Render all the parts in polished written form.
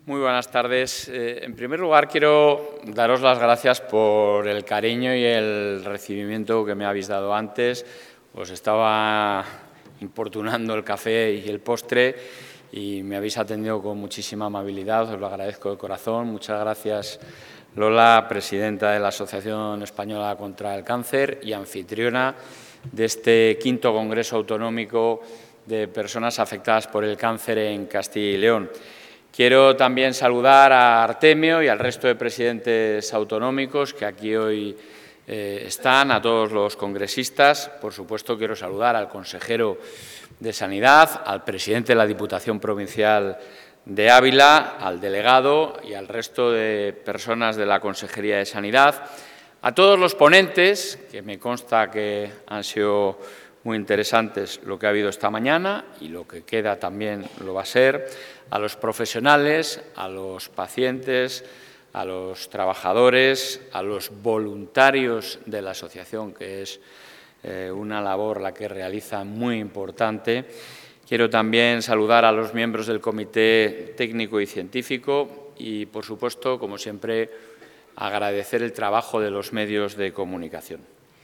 Muy buenas tardes. En primer lugar, quiero daros las gracias por el cariño y el recibimiento que me habéis dado antes. Os estaba importunando el café y el postre y me habéis atendido con muchísima amabilidad. Os lo agradezco de corazón. Muchas gracias, Lola, presidenta de la Asociación Española contra el Cáncer y anfitriona de este 5º Congreso Autonómico de Personas Afectadas por el Cáncer en Castilla y León. Quiero también saludar a Artemio y al resto de presidentes autonómicos que aquí hoy están, a todos los congresistas. Por supuesto, quiero saludar al consejero de Sanidad, al presidente de la Diputación Provincial de Ávila, al delegado y al resto de personas de la Consejería de Sanidad, a todos los ponentes, que me consta que han sido muy interesantes lo que ha habido esta mañana y lo que queda también lo va a ser, a los profesionales, a los pacientes, a los trabajadores, a los voluntarios de la asociación, que es una labor la que realiza muy importante. Quiero también saludar a los miembros del Comité Técnico y Científico y, por supuesto, como siempre, agradecer el trabajo de los medios de comunicación.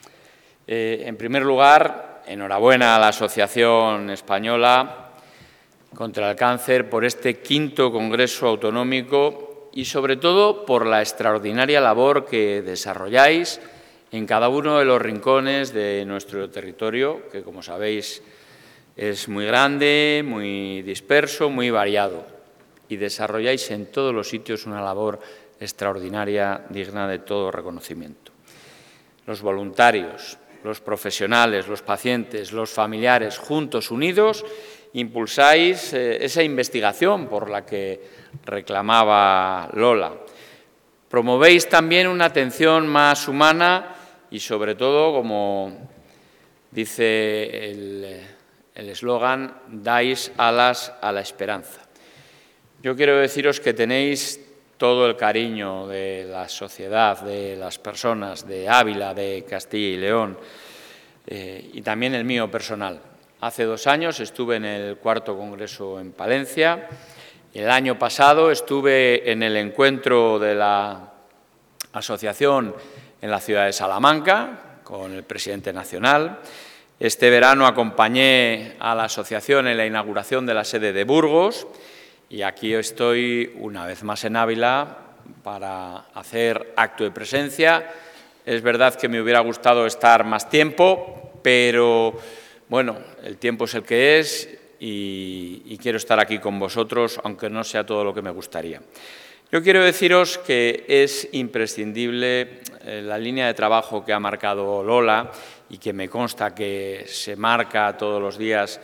En primer lugar, enhorabuena a la Asociación Española contra el Cáncer por este 5º Congreso Autonómico y, sobre todo, por la extraordinaria labor que desarrolláis en cada uno de los rincones de nuestro territorio, que, como sabéis, es muy grande, muy disperso, muy variado, y desarrolláis en todos los sitios una labor extraordinaria, digna de todo reconocimiento. Los voluntarios, los profesionales, los pacientes, los familiares, juntos, unidos, impulsáis esa investigación por la que reclamaba Lola. Promovéis también una atención más humana y, sobre todo, como dice el eslogan, dais alas a la esperanza. Yo quiero deciros que tenéis todo el cariño de la sociedad, de las personas de Ávila, de Castilla y León, y también el mío personal. Hace 2 años estuve en el 4º Congreso en Palencia. El año pasado estuve en el encuentro de la asociación en la ciudad de Salamanca con el presidente nacional. Este verano acompañé a la asociación en la inauguración de la sede de Burgos y aquí estoy una vez más en Ávila para hacer acto de presencia. Es verdad que me hubiera gustado estar más tiempo, pero bueno, el tiempo es el que es y quiero estar aquí con vosotros, aunque no sea todo lo que me gustaría. Yo quiero deciros que es imprescindible la línea de trabajo que ha marcado Lola y que me consta que se marca todos los días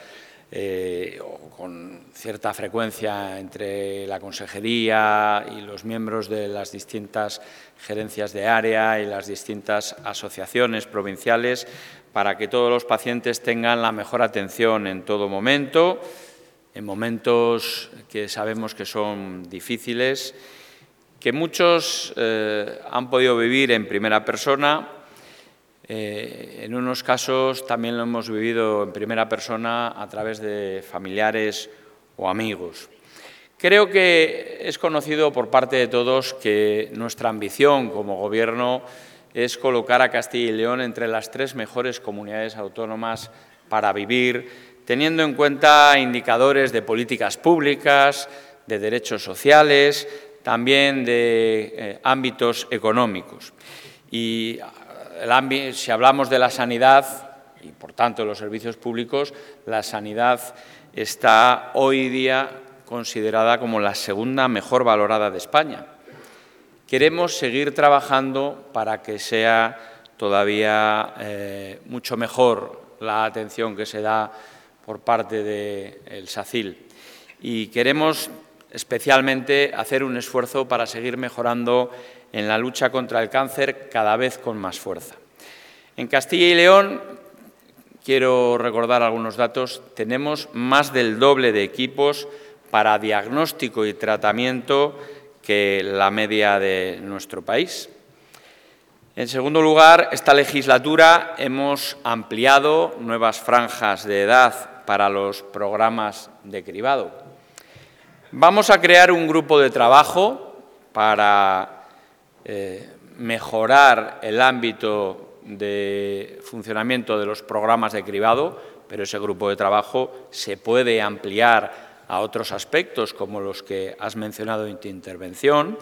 con cierta frecuencia entre la consejería y los miembros de las distintas gerencias de área y las distintas asociaciones provinciales para que todos los pacientes tengan la mejor atención en todo momento, en momentos que sabemos que son difíciles, que muchos han podido vivir en primera persona. En unos casos también lo hemos vivido en primera persona a través de familiares o amigos. Creo que es conocido por parte de todos que nuestra ambición como Gobierno es colocar a Castilla y León entre las 3 mejores comunidades autónomas para vivir, teniendo en cuenta indicadores de políticas públicas, de derechos sociales, también de ámbitos económicos. Y si hablamos de la sanidad y, por tanto, de los servicios públicos, la sanidad está hoy día considerada como la 2ª mejor valorada de España. Queremos seguir trabajando para que sea todavía mucho mejor la atención que se da por parte del SACIL y queremos especialmente hacer un esfuerzo para seguir mejorando en la lucha contra el cáncer cada vez con más fuerza. En Castilla y León, quiero recordar algunos datos, tenemos más del doble de equipos para diagnóstico y tratamiento que la media de nuestro país. En segundo lugar, esta legislatura hemos ampliado nuevas franjas de edad para los programas de cribado. Vamos a crear un grupo de trabajo para mejorar el ámbito de funcionamiento de los programas de cribado, pero ese grupo de trabajo se puede ampliar a otros aspectos como los que has mencionado en tu intervención.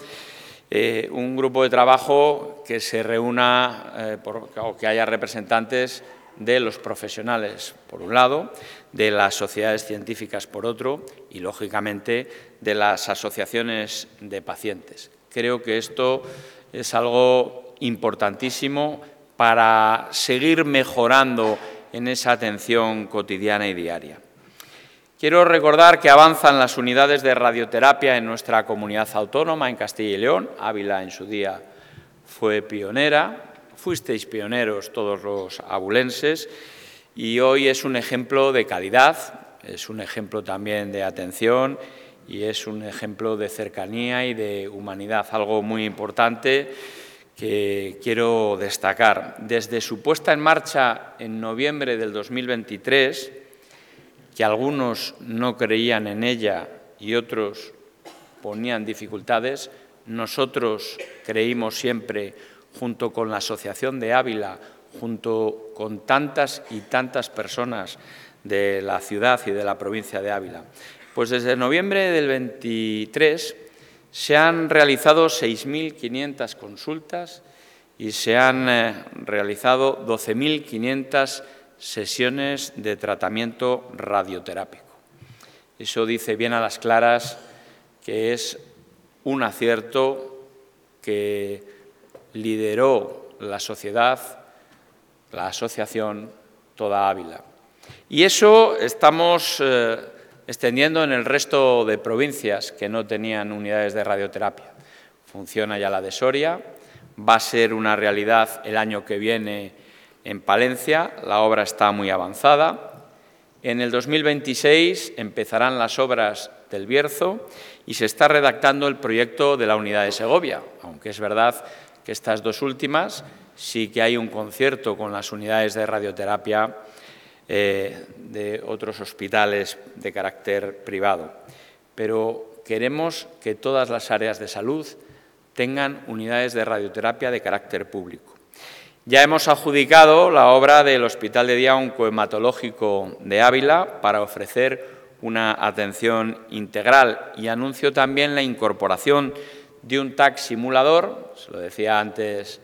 Un grupo de trabajo que se reúna o que haya representantes de los profesionales, por un lado, de las sociedades científicas, por otro, y, lógicamente, de las asociaciones de pacientes. Creo que esto es algo importantísimo para seguir mejorando en esa atención cotidiana y diaria. Quiero recordar que avanzan las unidades de radioterapia en nuestra comunidad autónoma, en Castilla y León. Ávila, en su día, fue pionera. Fuisteis pioneros todos los abulenses y hoy es un ejemplo de calidad, es un ejemplo también de atención y es un ejemplo de cercanía y de humanidad, algo muy importante que quiero destacar. Desde su puesta en marcha en noviembre del 2023, que algunos no creían en ella y otros ponían dificultades, nosotros creímos siempre, junto con la Asociación de Ávila, junto con tantas y tantas personas de la ciudad y de la provincia de Ávila. Pues desde noviembre del 23 se han realizado 6.500 consultas y se han realizado 12.500 sesiones de tratamiento radioterápico. Eso dice bien a las claras que es un acierto que lideró la sociedad, la asociación, toda Ávila. Y eso estamos extendiendo en el resto de provincias que no tenían unidades de radioterapia. Funciona ya la de Soria, va a ser una realidad el año que viene en Palencia, la obra está muy avanzada. En el 2026 empezarán las obras del Bierzo y se está redactando el proyecto de la unidad de Segovia, aunque es verdad que estas dos últimas sí que hay un concierto con las unidades de radioterapia de otros hospitales de carácter privado. Pero queremos que todas las áreas de salud tengan unidades de radioterapia de carácter público. Ya hemos adjudicado la obra del Hospital de Día Oncohematológico de Ávila para ofrecer una atención integral y anuncio también la incorporación de un TAC simulador, se lo decía antes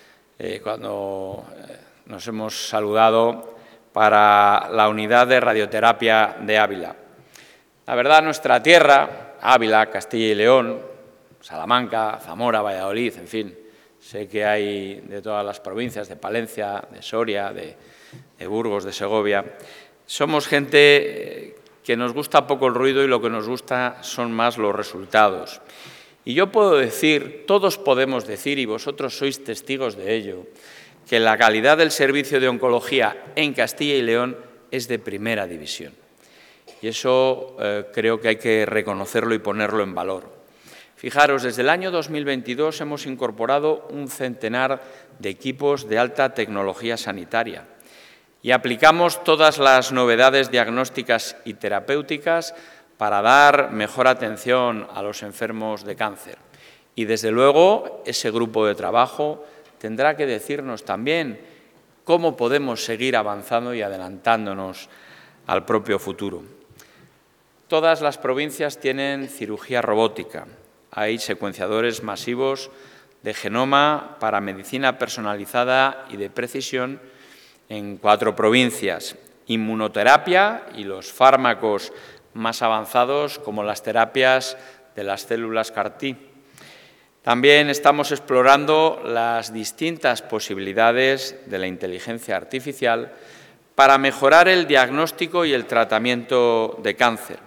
cuando nos hemos saludado, para la unidad de radioterapia de Ávila. La verdad, nuestra tierra, Ávila, Castilla y León, Salamanca, Zamora, Valladolid, en fin, sé que hay de todas las provincias, de Palencia, de Soria, de Burgos, de Segovia. Somos gente que nos gusta poco el ruido y lo que nos gusta son más los resultados. Y yo puedo decir, todos podemos decir, y vosotros sois testigos de ello, que la calidad del servicio de oncología en Castilla y León es de primera división. Y eso creo que hay que reconocerlo y ponerlo en valor. Fijaros, desde el año 2022 hemos incorporado un centenar de equipos de alta tecnología sanitaria y aplicamos todas las novedades diagnósticas y terapéuticas para dar mejor atención a los enfermos de cáncer. Y, desde luego, ese grupo de trabajo tendrá que decirnos también cómo podemos seguir avanzando y adelantándonos al propio futuro. Todas las provincias tienen cirugía robótica. Hay secuenciadores masivos de genoma para medicina personalizada y de precisión en 4 provincias. Inmunoterapia y los fármacos más avanzados como las terapias de las células CAR-T. También estamos explorando las distintas posibilidades de la inteligencia artificial para mejorar el diagnóstico y el tratamiento de cáncer.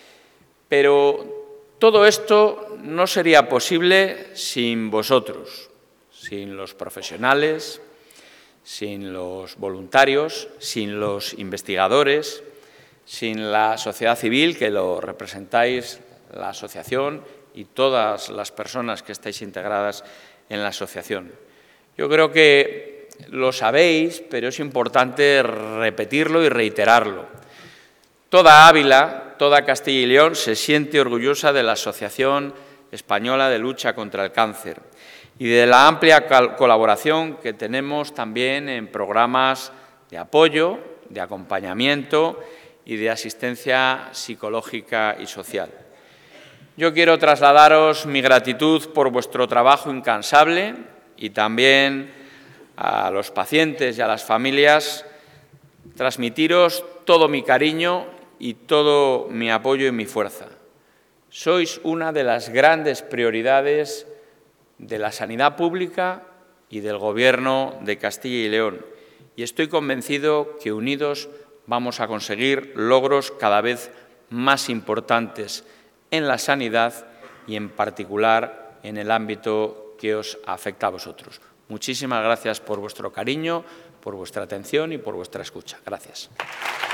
Pero todo esto no sería posible sin vosotros, sin los profesionales, sin los voluntarios, sin los investigadores, sin la sociedad civil, que lo representáis, la asociación y todas las personas que estáis integradas en la asociación. Yo creo que lo sabéis, pero es importante repetirlo y reiterarlo. Toda Ávila, toda Castilla y León se siente orgullosa de la Asociación Española de Lucha contra el Cáncer y de la amplia colaboración que tenemos también en programas de apoyo, de acompañamiento y de asistencia psicológica y social. Yo quiero trasladaros mi gratitud por vuestro trabajo incansable y también a los pacientes y a las familias transmitiros todo mi cariño y todo mi apoyo y mi fuerza. Sois una de las grandes prioridades de la sanidad pública y del Gobierno de Castilla y León, y estoy convencido que unidos vamos a conseguir logros cada vez más importantes en la sanidad y, en particular, en el ámbito que os afecta a vosotros. Muchísimas gracias por vuestro cariño, por vuestra atención y por vuestra escucha. Gracias.